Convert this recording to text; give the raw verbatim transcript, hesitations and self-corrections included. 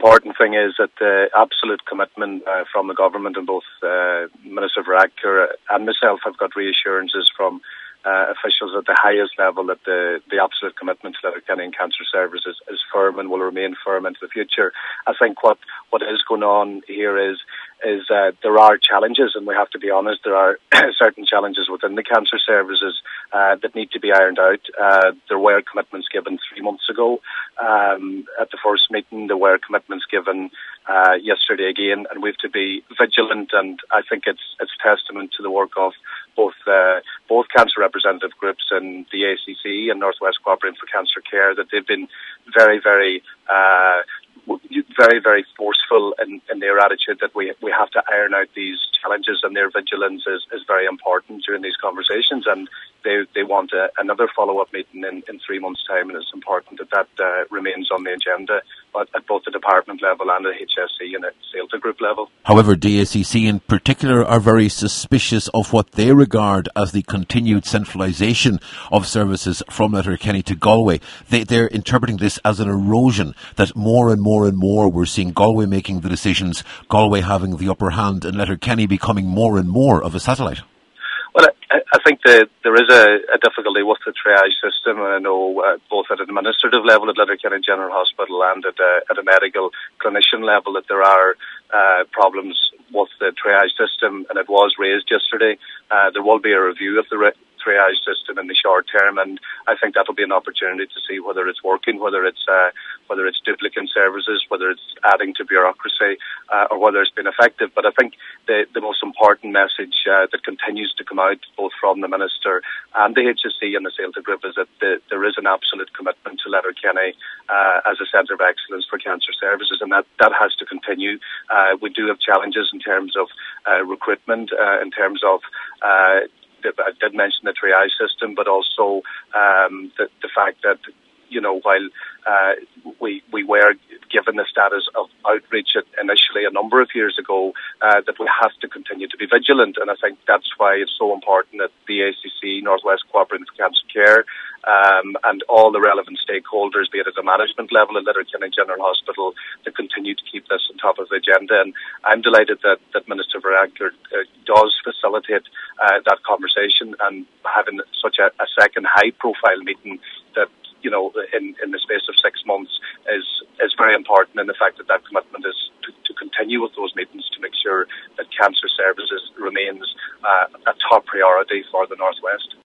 important thing is that the absolute commitment uh, from the government, and both uh, Minister Varadkar and myself have got reassurances from uh, officials at the highest level that the, the absolute commitment to Letterkenny Cancer Services is firm and will remain firm into the future. I think what, what is going on here is is uh, there are challenges, and we have to be honest, there are certain challenges within the cancer services uh, that need to be ironed out. Uh, there were commitments given three months ago um, at the first meeting. There were commitments given uh, yesterday again, and we have to be vigilant, and I think it's it's testament to the work of both uh, both cancer representative groups and the A C C and Northwest Cooperative for Cancer Care that they've been very, very uh, very, very forceful in, in their attitude that we we have to iron out these challenges, and their vigilance is, is very important during these conversations, and they they want a, another follow-up meeting in, in three months' time, and it's important that that uh, remains on the agenda but at both the department level and the H S C and at CELTA group level. However, the A C C in particular are very suspicious of what they regard as the continued centralisation of services from Letterkenny to Galway. They, they're interpreting this as an erosion, that more and more and more we're seeing Galway making the decisions, Galway having the upper hand, and Letterkenny becoming more and more of a satellite. Well, I, I think that there is a, a difficulty with the triage system, and I know uh, both at an administrative level at Letterkenny General Hospital and at a, at a medical clinician level that there are uh, problems with the triage system, and it was raised yesterday. Uh, there will be a review of the re- triage system in the short term, and I think that will be an opportunity to see whether it's working, whether it's uh, whether it's duplicating services, whether it's adding to bureaucracy, uh, or whether it's been effective. But I think the, the most important message uh, that continues to come out both from the Minister and the H S C and the CELTA group is that the, there is an absolute commitment to Letterkenny uh, as a centre of excellence for cancer services, and that, that has to continue. Uh, we do have challenges in terms of uh, recruitment, uh, in terms of uh, I did mention the triage system, but also um, the, the fact that, you know, while uh, we we were given the status of outreach initially a number of years ago, uh, that we have to continue to be vigilant. And I think that's why it's so important that the A C C, Northwest Cooperative for Cancer Care, um, and all the relevant stakeholders, be it at the management level at Letterkenny General Hospital, to continue to keep this on top of the agenda. And I'm delighted that, that Minister Varadkar uh, does facilitate uh, that conversation, and having such a, a second high-profile meeting that, you know, in, in the space of six months is is very important, and the fact that that commitment is to, to continue with those meetings to make sure that cancer services remains uh, a top priority for the Northwest.